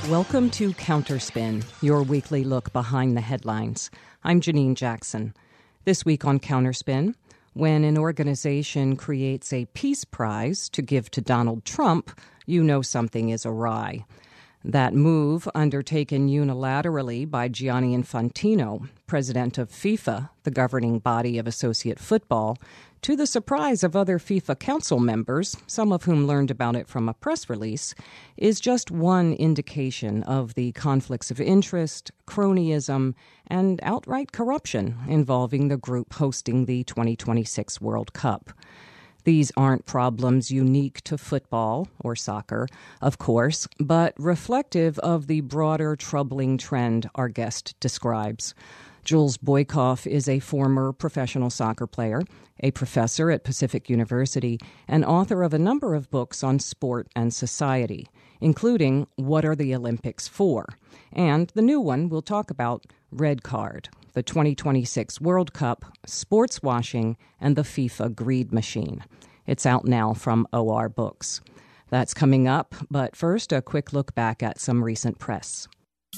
Welcome to Counterspin, your weekly look behind the headlines. I'm Janine Jackson. This week on Counterspin, when an organization creates a peace prize to give to Donald Trump, you know something is awry. That move, undertaken unilaterally by Gianni Infantino, president of FIFA, the governing body of associate football, to the surprise of other FIFA council members, some of whom learned about it from a press release, is just one indication of the conflicts of interest, cronyism, and outright corruption involving the group hosting the 2026 World Cup. These aren't problems unique to football or soccer, of course, but reflective of the broader troubling trend our guest describes. Jules Boykoff is a former professional soccer player, a professor at Pacific University, and author of a number of books on sport and society, including What Are the Olympics For? And the new one we'll talk about, Red Card, the 2026 World Cup, Sports Washing, and the FIFA Greed Machine. It's out now from OR Books. That's coming up, but first, a quick look back at some recent press.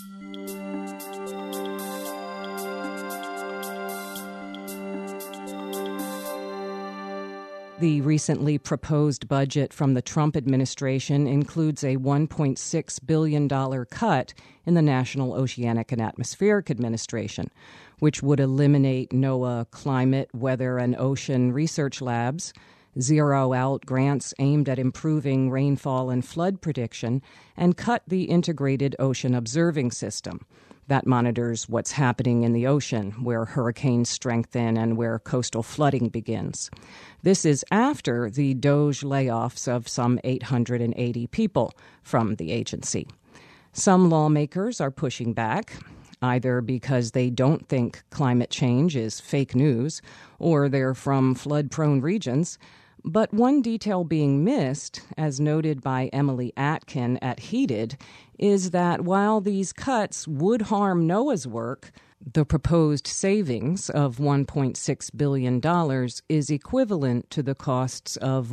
The recently proposed budget from the Trump administration includes a $1.6 billion cut in the National Oceanic and Atmospheric Administration, which would eliminate NOAA climate, weather, and ocean research labs, zero out grants aimed at improving rainfall and flood prediction, and cut the Integrated Ocean Observing System. That monitors what's happening in the ocean, where hurricanes strengthen and where coastal flooding begins. This is after the DOGE layoffs of some 880 people from the agency. Some lawmakers are pushing back, either because they don't think climate change is fake news or they're from flood-prone regions. But one detail being missed, as noted by Emily Atkin at Heated, is that while these cuts would harm NOAA's work, the proposed savings of $1.6 billion is equivalent to the costs of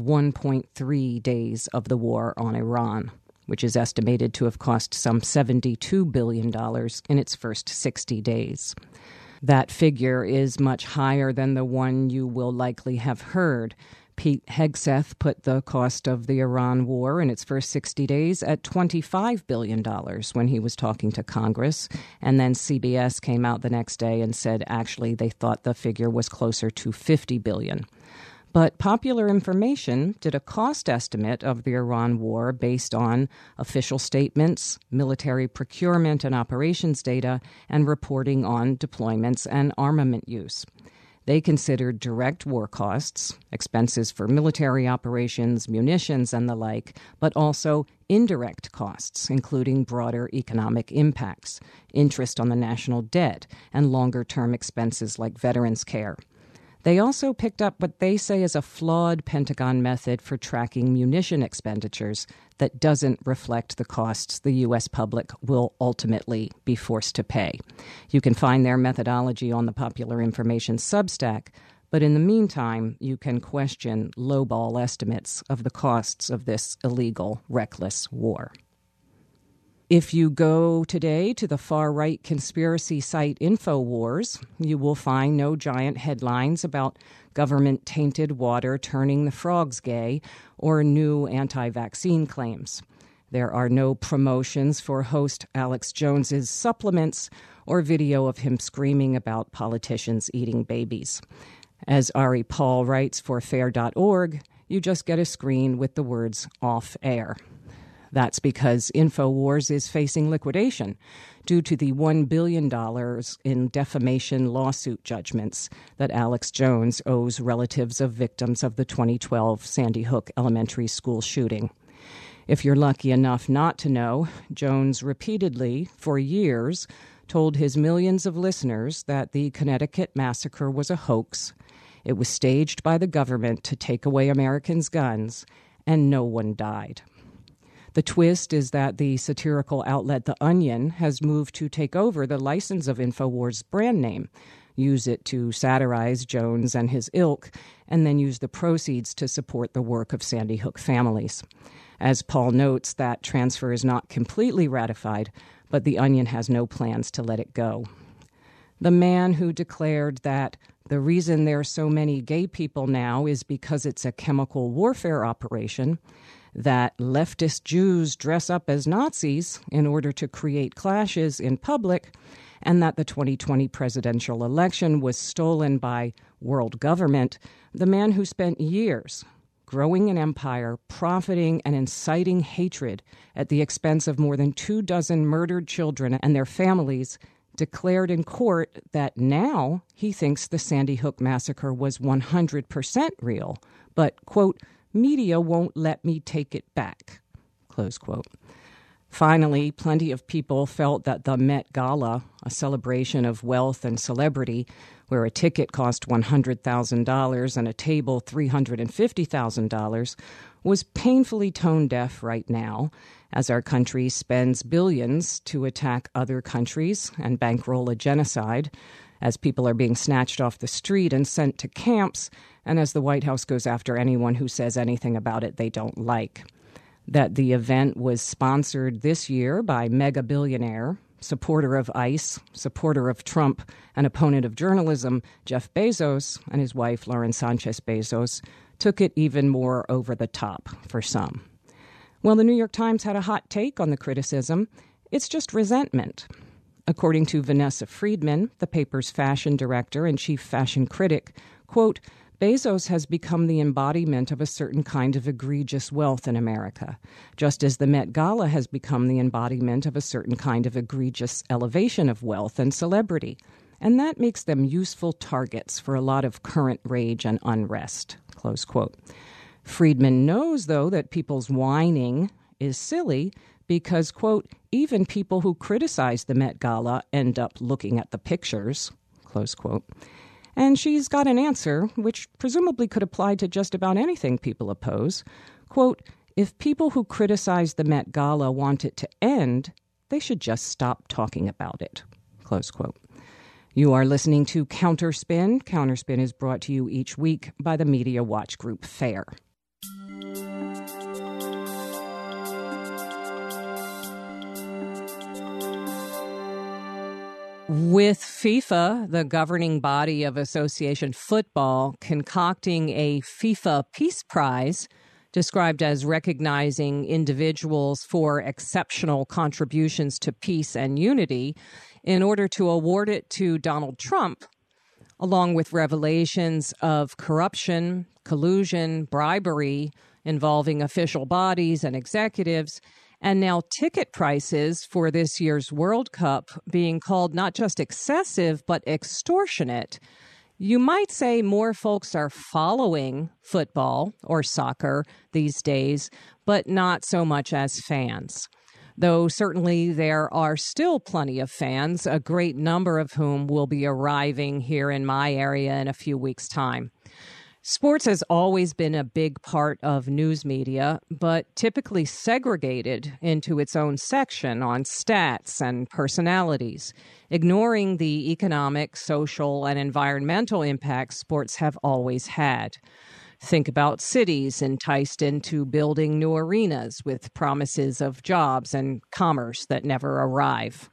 1.3 days of the war on Iran, which is estimated to have cost some $72 billion in its first 60 days. That figure is much higher than the one you will likely have heard. Pete Hegseth put the cost of the Iran war in its first 60 days at $25 billion when he was talking to Congress. And then CBS came out the next day and said actually they thought the figure was closer to $50 billion. But Popular Information did a cost estimate of the Iran war based on official statements, military procurement and operations data, and reporting on deployments and armament use. They considered direct war costs, expenses for military operations, munitions, and the like, but also indirect costs, including broader economic impacts, interest on the national debt, and longer-term expenses like veterans care. They also picked up what they say is a flawed Pentagon method for tracking munition expenditures that doesn't reflect the costs the U.S. public will ultimately be forced to pay. You can find their methodology on the Popular Information Substack, but in the meantime, you can question lowball estimates of the costs of this illegal, reckless war. If you go today to the far-right conspiracy site InfoWars, you will find no giant headlines about government-tainted water turning the frogs gay or new anti-vaccine claims. There are no promotions for host Alex Jones's supplements or video of him screaming about politicians eating babies. As Ari Paul writes for Fair.org, you just get a screen with the words off air. That's because InfoWars is facing liquidation due to the $1 billion in defamation lawsuit judgments that Alex Jones owes relatives of victims of the 2012 Sandy Hook Elementary School shooting. If you're lucky enough not to know, Jones repeatedly, for years, told his millions of listeners that the Connecticut massacre was a hoax. It was staged by the government to take away Americans' guns, and no one died. The twist is that the satirical outlet The Onion has moved to take over the license of InfoWars' brand name. use it to satirize Jones and his ilk, and then use the proceeds to support the work of Sandy Hook families. As Paul notes, that transfer is not completely ratified, but The Onion has no plans to let it go. The man who declared that the reason there are so many gay people now is because it's a chemical warfare operation, that leftist Jews dress up as Nazis in order to create clashes in public, and that the 2020 presidential election was stolen by world government, the man who spent years growing an empire, profiting and inciting hatred at the expense of more than 24 murdered children and their families, declared in court that now he thinks the Sandy Hook massacre was 100% real, but, quote, media won't let me take it back, close quote. Finally, plenty of people felt that the Met Gala, a celebration of wealth and celebrity, where a ticket cost $100,000 and a table $350,000, was painfully tone deaf right now, as our country spends billions to attack other countries and bankroll a genocide, as people are being snatched off the street and sent to camps, and as the White House goes after anyone who says anything about it they don't like. That the event was sponsored this year by mega billionaire, supporter of ICE, supporter of Trump, and opponent of journalism, Jeff Bezos, and his wife, Lauren Sanchez Bezos, took it even more over the top for some. Well, the New York Times had a hot take on the criticism. It's just resentment. According to Vanessa Friedman, the paper's fashion director and chief fashion critic, quote, Bezos has become the embodiment of a certain kind of egregious wealth in America, just as the Met Gala has become the embodiment of a certain kind of egregious elevation of wealth and celebrity. And that makes them useful targets for a lot of current rage and unrest, close quote. Friedman knows, though, that people's whining is silly because, quote, even people who criticize the Met Gala end up looking at the pictures, close quote. And she's got an answer, which presumably could apply to just about anything people oppose. Quote, if people who criticize the Met Gala want it to end, they should just stop talking about it, close quote. You are listening to Counterspin. Counterspin is brought to you each week by the Media Watch Group FAIR. With FIFA, the governing body of association football, concocting a FIFA Peace Prize, described as recognizing individuals for exceptional contributions to peace and unity, in order to award it to Donald Trump, along with revelations of corruption, collusion, bribery involving official bodies and executives, and now ticket prices for this year's World Cup being called not just excessive, but extortionate. You might say more folks are following football or soccer these days, but not so much as fans. Though certainly there are still plenty of fans, a great number of whom will be arriving here in my area in a few weeks' time. Sports has always been a big part of news media, but typically segregated into its own section on stats and personalities, ignoring the economic, social, and environmental impacts sports have always had. Think about cities enticed into building new arenas with promises of jobs and commerce that never arrive.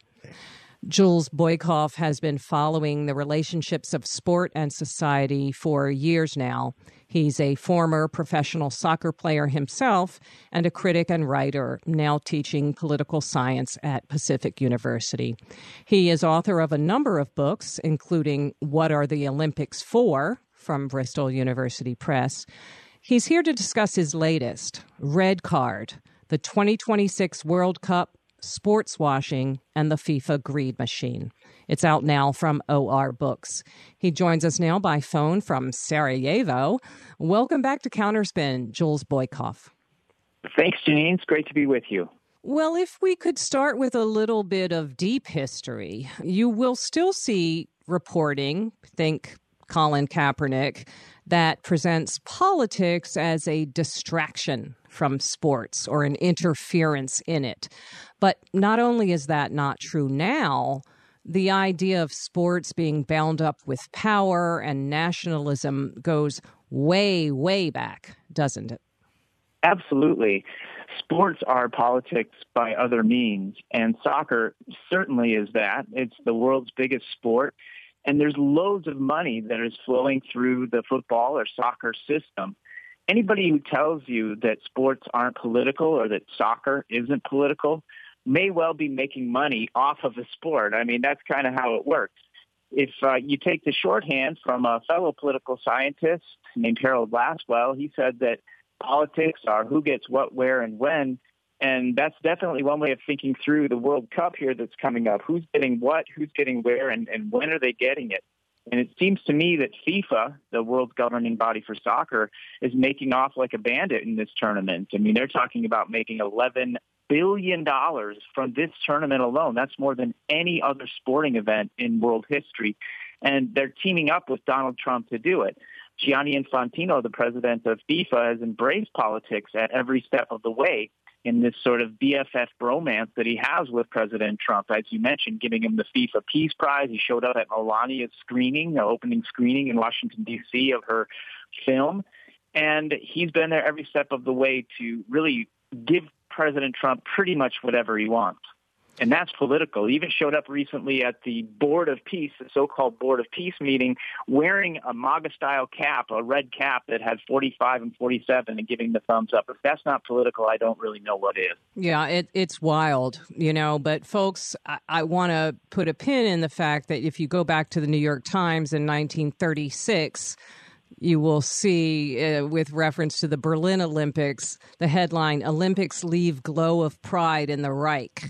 Jules Boykoff has been following the relationships of sport and society for years now. He's a former professional soccer player himself and a critic and writer, now teaching political science at Pacific University. He is author of a number of books, including What Are the Olympics For? From Bristol University Press. He's here to discuss his latest, Red Card, the 2026 World Cup, Sports Washing, and the FIFA Greed Machine. It's out now from OR Books. He joins us now by phone from Sarajevo. Welcome back to Counterspin, Jules Boykoff. Thanks, Janine. It's great to be with you. Well, if we could start with a little bit of deep history, you will still see reporting, think Colin Kaepernick, that presents politics as a distraction from sports or an interference in it. But not only is that not true now, the idea of sports being bound up with power and nationalism goes way, way back, doesn't it? Absolutely. Sports are politics by other means, and soccer certainly is that. It's the world's biggest sport, and there's loads of money that is flowing through the football or soccer system. Anybody who tells you that sports aren't political or that soccer isn't political may well be making money off of the sport. I mean, that's kind of how it works. If you take the shorthand from a fellow political scientist named Harold Lasswell, he said that politics are who gets what, where, and when. And that's definitely one way of thinking through the World Cup here that's coming up. Who's getting what, who's getting where, and when are they getting it? And it seems to me that FIFA, the world's governing body for soccer, is making off like a bandit in this tournament. I mean, they're talking about making $11 billion from this tournament alone. That's more than any other sporting event in world history. And they're teaming up with Donald Trump to do it. Gianni Infantino, the president of FIFA, has embraced politics at every step of the way in this sort of BFF bromance that he has with President Trump. As you mentioned, giving him the FIFA Peace Prize. He showed up at Melania's screening, the opening screening in Washington, D.C. of her film. And he's been there every step of the way to really give President Trump pretty much whatever he wants. And that's political. He even showed up recently at the Board of Peace, the so-called Board of Peace meeting, wearing a MAGA-style cap, a red cap that had 45 and 47 and giving the thumbs up. If that's not political, I don't really know what is. Yeah, it's wild, but folks, I want to put a pin in the fact that if you go back to the New York Times in 1936, you will see, with reference to the Berlin Olympics, the headline, "Olympics Leave Glow of Pride in the Reich."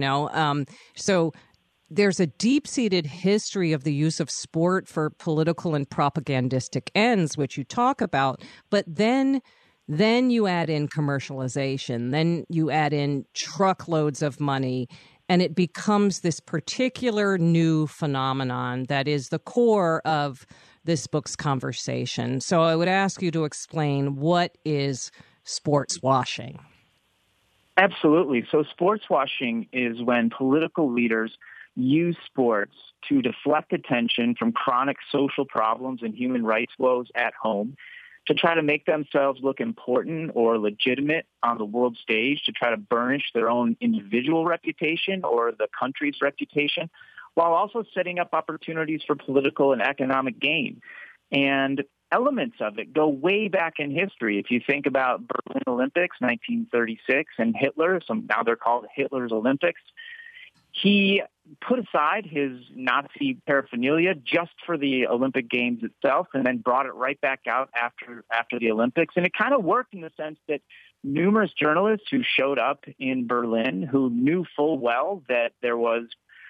So there's a deep-seated history of the use of sport for political and propagandistic ends, which you talk about. But then you add in commercialization, then you add in truckloads of money, and it becomes this particular new phenomenon that is the core of this book's conversation. So I would ask you to explain, what is sports washing? Absolutely. So sports washing is when political leaders use sports to deflect attention from chronic social problems and human rights woes at home, to try to make themselves look important or legitimate on the world stage, to try to burnish their own individual reputation or the country's reputation, while also setting up opportunities for political and economic gain. And elements of it go way back in history. If you think about Berlin Olympics, 1936, and Hitler, now they're called Hitler's Olympics, he put aside his Nazi paraphernalia just for the Olympic Games itself and then brought it right back out after the Olympics. And it kind of worked in the sense that numerous journalists who showed up in Berlin who knew full well that there was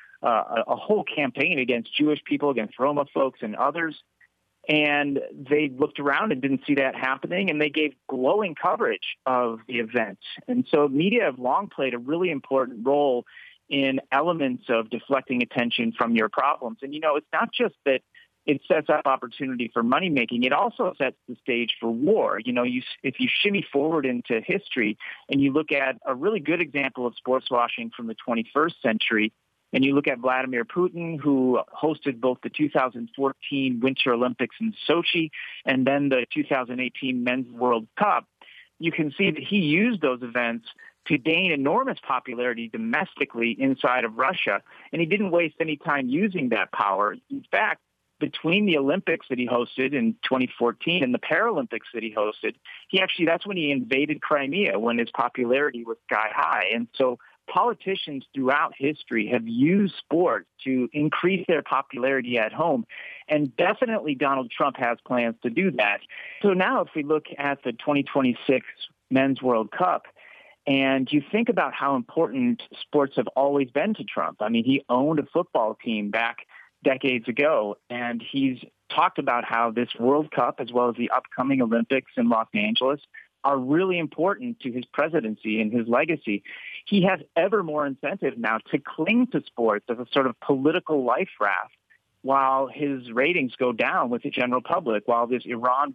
a whole campaign against Jewish people, against Roma folks and others. And they looked around and didn't see that happening, and they gave glowing coverage of the event. And so media have long played a really important role in elements of deflecting attention from your problems. And, it's not just that it sets up opportunity for money making. It also sets the stage for war. If you shimmy forward into history and you look at a really good example of sports washing from the 21st century, and you look at Vladimir Putin, who hosted both the 2014 Winter Olympics in Sochi and then the 2018 Men's World Cup, you can see that he used those events to gain enormous popularity domestically inside of Russia. And he didn't waste any time using that power. In fact, between the Olympics that he hosted in 2014 and the Paralympics that he hosted, that's when he invaded Crimea, when his popularity was sky high. And so politicians throughout history have used sports to increase their popularity at home. And definitely Donald Trump has plans to do that. So now if we look at the 2026 Men's World Cup, and you think about how important sports have always been to Trump. I mean, he owned a football team back decades ago, and he's talked about how this World Cup, as well as the upcoming Olympics in Los Angeles, are really important to his presidency and his legacy. He has ever more incentive now to cling to sports as a sort of political life raft. while his ratings go down with the general public, while this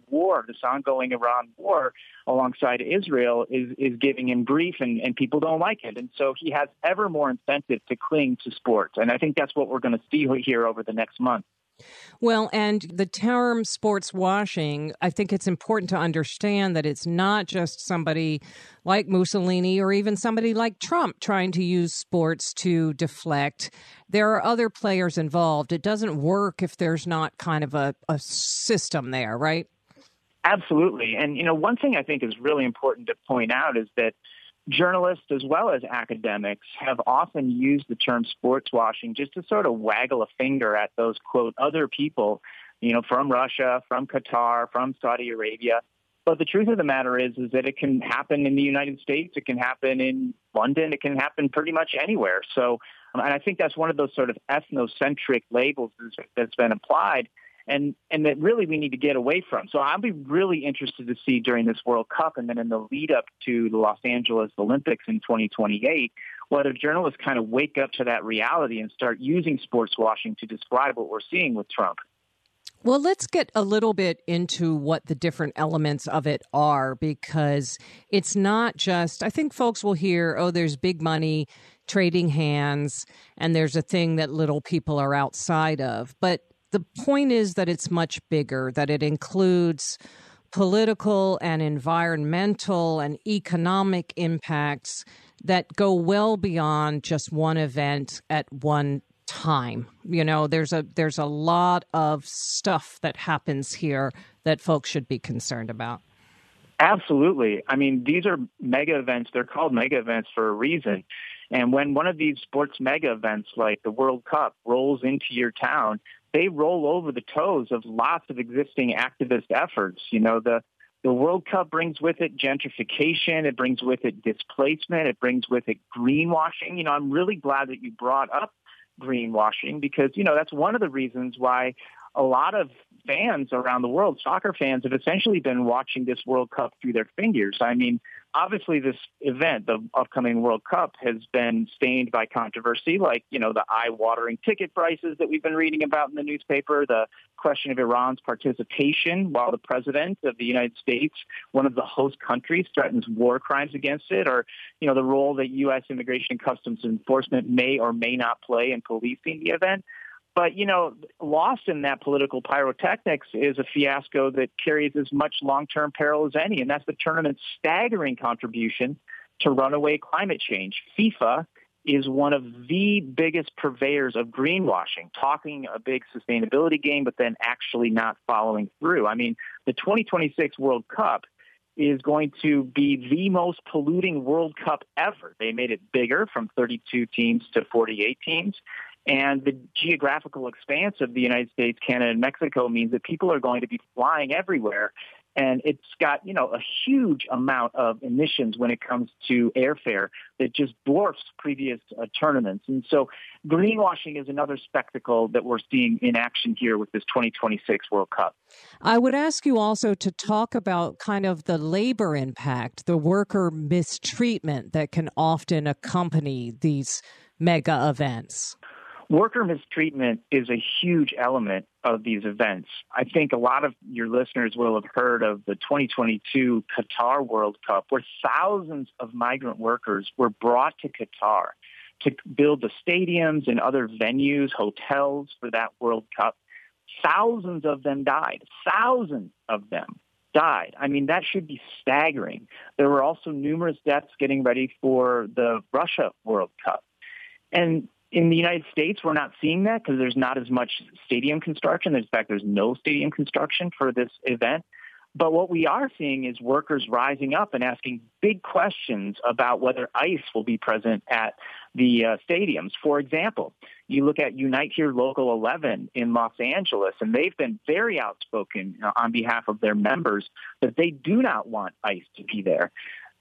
ongoing Iran war alongside Israel is giving him grief and people don't like it. And so he has ever more incentive to cling to sports. And I think that's what we're going to see here over the next month. Well, and the term sports washing, I think it's important to understand that it's not just somebody like Mussolini or even somebody like Trump trying to use sports to deflect. There are other players involved. It doesn't work if there's not kind of a system there, right? Absolutely. And, one thing I think is really important to point out is that journalists as well as academics have often used the term sports washing just to sort of waggle a finger at those, quote, other people, from Russia, from Qatar, from Saudi Arabia. But the truth of the matter is that it can happen in the United States. It can happen in London. It can happen pretty much anywhere. So, and I think that's one of those sort of ethnocentric labels that's been applied and that really we need to get away from. So I'll be really interested to see during this World Cup and then in the lead up to the Los Angeles Olympics in 2028, whether journalists kind of wake up to that reality and start using sports washing to describe what we're seeing with Trump. Well, let's get a little bit into what the different elements of it are, because it's not just, I think folks will hear, oh, there's big money trading hands, and there's a thing that little people are outside of. But the point is that it's much bigger, that it includes political and environmental and economic impacts that go well beyond just one event at one time. There's a lot of stuff that happens here that folks should be concerned about. Absolutely. I mean, these are mega events. They're called mega events for a reason. And when one of these sports mega events like the World Cup rolls into your town, they roll over the toes of lots of existing activist efforts. The World Cup brings with it gentrification. It brings with it displacement. It brings with it greenwashing. I'm really glad that you brought up greenwashing because, that's one of the reasons why a lot of fans around the world, soccer fans, have essentially been watching this World Cup through their fingers. I mean, obviously this event, the upcoming World Cup, has been stained by controversy, like, the eye-watering ticket prices that we've been reading about in the newspaper, the question of Iran's participation while the president of the United States, one of the host countries, threatens war crimes against it, or, the role that U.S. Immigration and Customs Enforcement may or may not play in policing the event. But, lost in that political pyrotechnics is a fiasco that carries as much long-term peril as any, and that's the tournament's staggering contribution to runaway climate change. FIFA is one of the biggest purveyors of greenwashing, talking a big sustainability game, but then actually not following through. I mean, the 2026 World Cup is going to be the most polluting World Cup ever. They made it bigger from 32 teams to 48 teams. And the geographical expanse of the United States, Canada, and Mexico means that people are going to be flying everywhere. And it's got, a huge amount of emissions when it comes to airfare that just dwarfs previous tournaments. And so greenwashing is another spectacle that we're seeing in action here with this 2026 World Cup. I would ask you also to talk about kind of the labor impact, the worker mistreatment that can often accompany these mega events. Worker mistreatment is a huge element of these events. I think a lot of your listeners will have heard of the 2022 Qatar World Cup, where thousands of migrant workers were brought to Qatar to build the stadiums and other venues, hotels for that World Cup. Thousands of them died. Thousands of them died. I mean, that should be staggering. There were also numerous deaths getting ready for the Russia World Cup. And in the United States, we're not seeing that because there's not as much stadium construction. In fact, there's no stadium construction for this event. But what we are seeing is workers rising up and asking big questions about whether ICE will be present at the stadiums. For example, you look at Unite Here Local 11 in Los Angeles, and they've been very outspoken on behalf of their members that they do not want ICE to be there.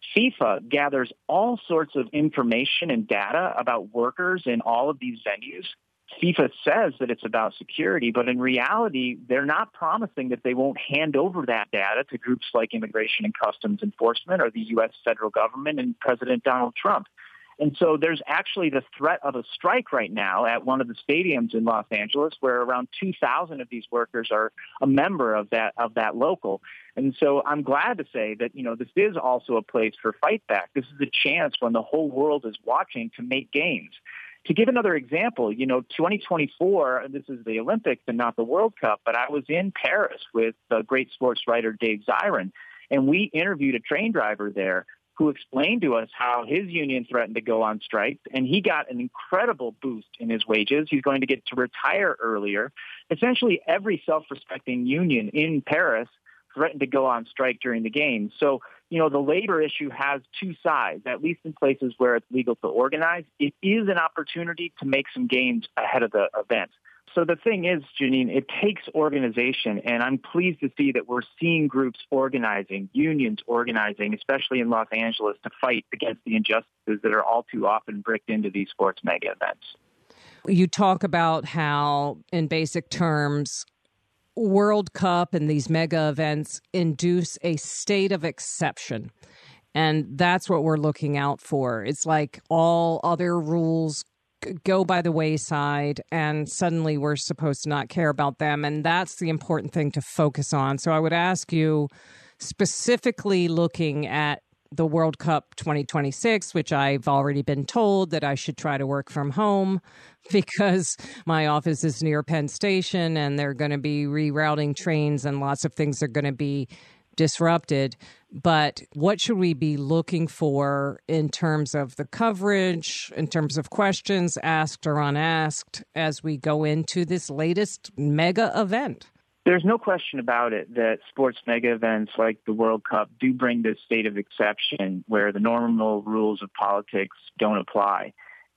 FIFA gathers all sorts of information and data about workers in all of these venues. FIFA says that it's about security, but in reality, they're not promising that they won't hand over that data to groups like Immigration and Customs Enforcement or the U.S. federal government and President Donald Trump. And so there's actually the threat of a strike right now at one of the stadiums in Los Angeles, where around 2,000 of these workers are a member of that local. And so I'm glad to say that, this is also a place for fight back. This is a chance when the whole world is watching to make gains. To give another example, 2024, this is the Olympics and not the World Cup, but I was in Paris with the great sports writer Dave Zirin, and we interviewed a train driver there who explained to us how his union threatened to go on strike, and he got an incredible boost in his wages. He's going to get to retire earlier. Essentially, every self-respecting union in Paris threatened to go on strike during the games. So, the labor issue has two sides, at least in places where it's legal to organize. It is an opportunity to make some gains ahead of the event. So the thing is, Janine, it takes organization, and I'm pleased to see that we're seeing groups organizing, unions organizing, especially in Los Angeles, to fight against the injustices that are all too often bricked into these sports mega events. You talk about how, in basic terms, World Cup and these mega events induce a state of exception. And that's what we're looking out for. It's like all other rules go by the wayside and suddenly we're supposed to not care about them. And that's the important thing to focus on. So I would ask you, specifically looking at the World Cup 2026, which I've already been told that I should try to work from home because my office is near Penn Station and they're going to be rerouting trains and lots of things are going to be disrupted. But what should we be looking for in terms of the coverage, in terms of questions asked or unasked as we go into this latest mega event? There's no question about it that sports mega events like the World Cup do bring this state of exception where the normal rules of politics don't apply.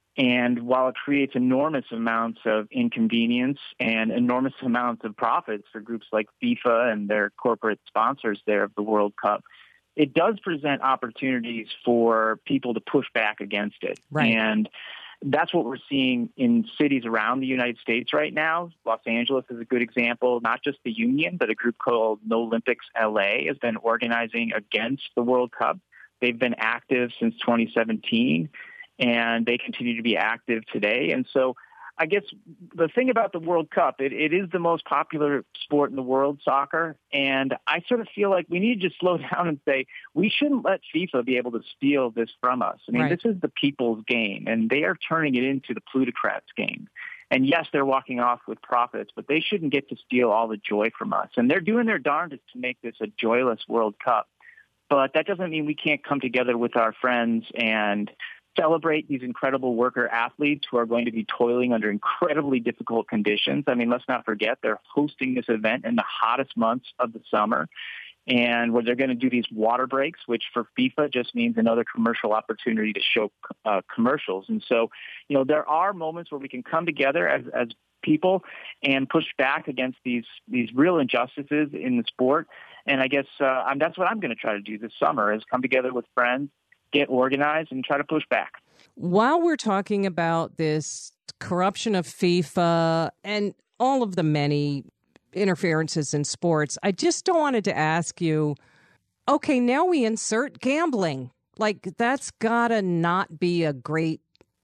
And while it creates enormous amounts of inconvenience and enormous amounts of profits for groups like FIFA and their corporate sponsors there of the World Cup, it does present opportunities for people to push back against it. Right. And that's what we're seeing in cities around the United States right now. Los Angeles is a good example. Not just the union, but a group called No Olympics LA has been organizing against the World Cup. They've been active since 2017, and they continue to be active today. And so I guess the thing about the World Cup, it is the most popular sport in the world, soccer, and I sort of feel like we need to just slow down and say we shouldn't let FIFA be able to steal this from us. I mean, Right. This is the people's game, and they are turning it into the plutocrats' game. And yes, they're walking off with profits, but they shouldn't get to steal all the joy from us. And they're doing their darndest to make this a joyless World Cup. But that doesn't mean we can't come together with our friends and celebrate these incredible worker athletes who are going to be toiling under incredibly difficult conditions. I mean, let's not forget they're hosting this event in the hottest months of the summer, and where they're going to do these water breaks, which for FIFA just means another commercial opportunity to show commercials. And so, there are moments where we can come together as people and push back against these real injustices in the sport. And I guess that's what I'm going to try to do this summer, is come together with friends, get organized, and try to push back. While we're talking about this corruption of FIFA and all of the many interferences in sports, I just wanted to ask you, okay, now we insert gambling. Like, that's gotta not be a great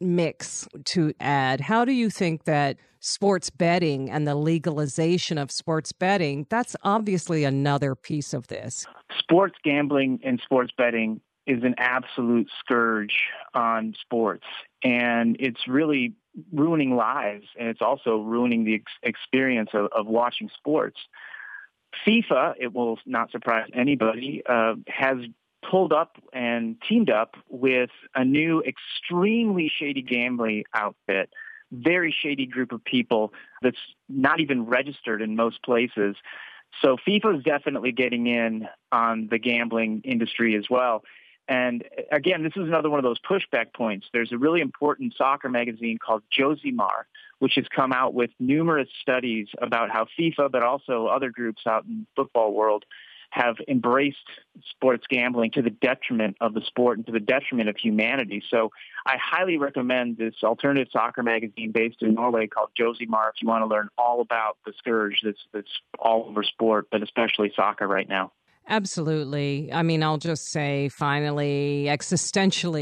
mix to add. How do you think that sports betting and the legalization of sports betting, that's obviously another piece of this. Sports gambling and sports betting is an absolute scourge on sports, and it's really ruining lives, and it's also ruining the experience of watching sports. FIFA, it will not surprise anybody, has pulled up and teamed up with a new extremely shady gambling outfit, very shady group of people that's not even registered in most places. So FIFA is definitely getting in on the gambling industry as well. And again, this is another one of those pushback points. There's a really important soccer magazine called Josimar, which has come out with numerous studies about how FIFA, but also other groups out in the football world, have embraced sports gambling to the detriment of the sport and to the detriment of humanity. So I highly recommend this alternative soccer magazine based in Norway called Josimar if you want to learn all about the scourge that's all over sport, but especially soccer right now. Absolutely. I mean, I'll just say finally, existentially,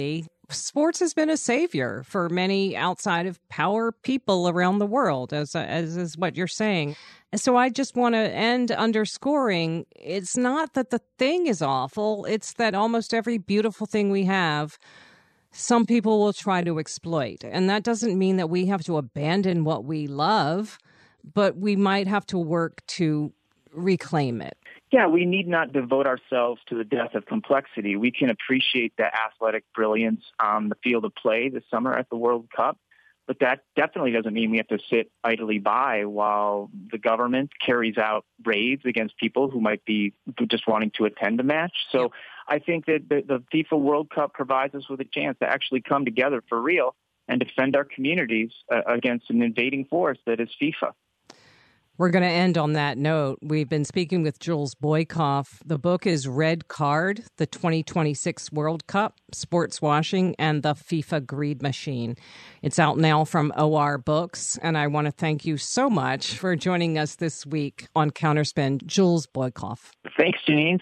sports has been a savior for many outside of power people around the world, as is what you're saying. So I just want to end underscoring it's not that the thing is awful. It's that almost every beautiful thing we have, some people will try to exploit. And that doesn't mean that we have to abandon what we love, but we might have to work to reclaim it. Yeah, we need not devote ourselves to the death of complexity. We can appreciate the athletic brilliance on the field of play this summer at the World Cup, but that definitely doesn't mean we have to sit idly by while the government carries out raids against people who might be just wanting to attend a match. So I think that the FIFA World Cup provides us with a chance to actually come together for real and defend our communities against an invading force that is FIFA. We're going to end on that note. We've been speaking with Jules Boykoff. The book is Red Card, the 2026 World Cup, Sports Washing, and the FIFA Greed Machine. It's out now from OR Books, and I want to thank you so much for joining us this week on Counterspin, Jules Boykoff. Thanks, Janine.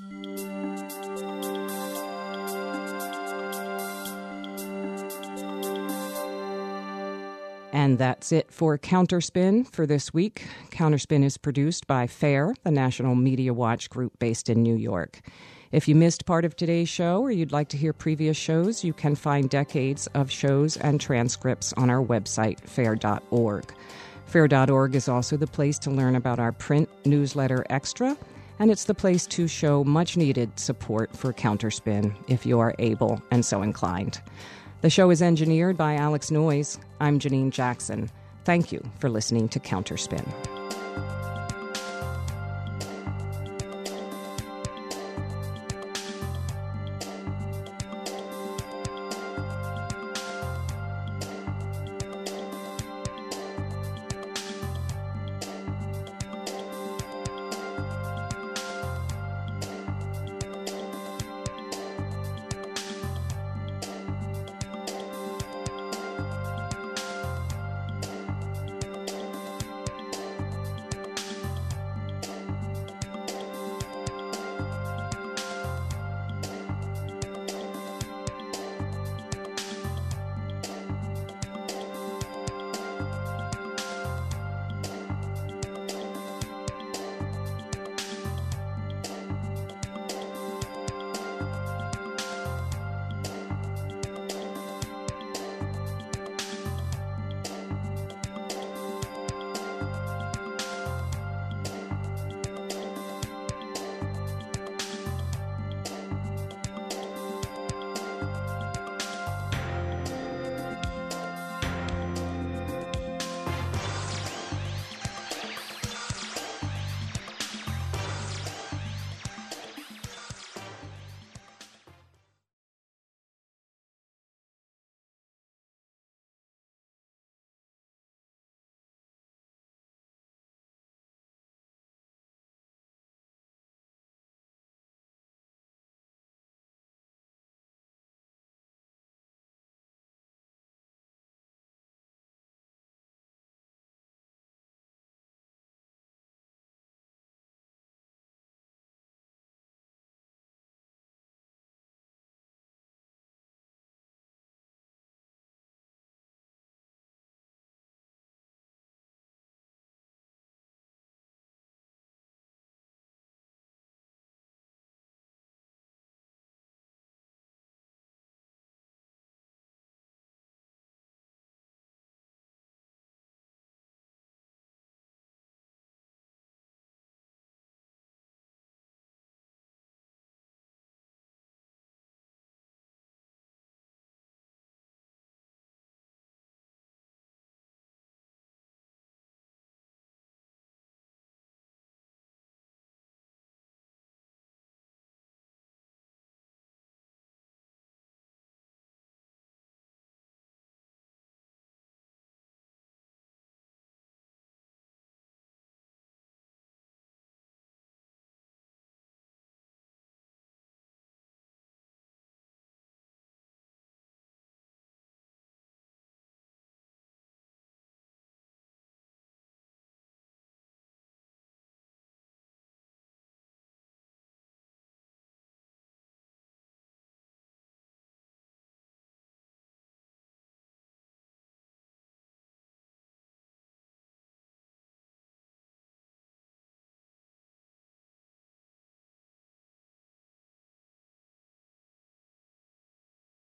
And that's it for Counterspin for this week. Counterspin is produced by FAIR, the National Media Watch group based in New York. If you missed part of today's show or you'd like to hear previous shows, you can find decades of shows and transcripts on our website, fair.org. Fair.org is also the place to learn about our print newsletter Extra, and it's the place to show much-needed support for Counterspin if you are able and so inclined. The show is engineered by Alex Noyes. I'm Janine Jackson. Thank you for listening to Counterspin.